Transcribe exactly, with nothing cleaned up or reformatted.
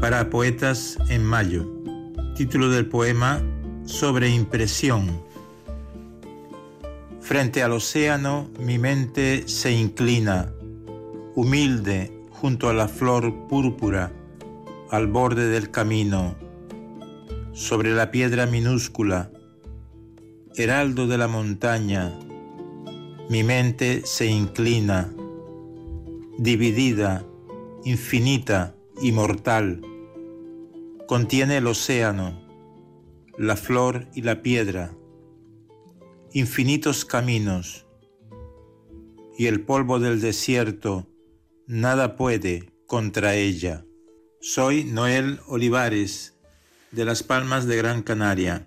para poetas en mayo. Título del poema: Sobreimpresión. Frente al océano mi mente se inclina, humilde junto a la flor púrpura, al borde del camino, sobre la piedra minúscula, heraldo de la montaña, mi mente se inclina, dividida, infinita y mortal, contiene el océano, la flor y la piedra, infinitos caminos, y el polvo del desierto nada puede contra ella. Soy Noel Olivares, de Las Palmas de Gran Canaria.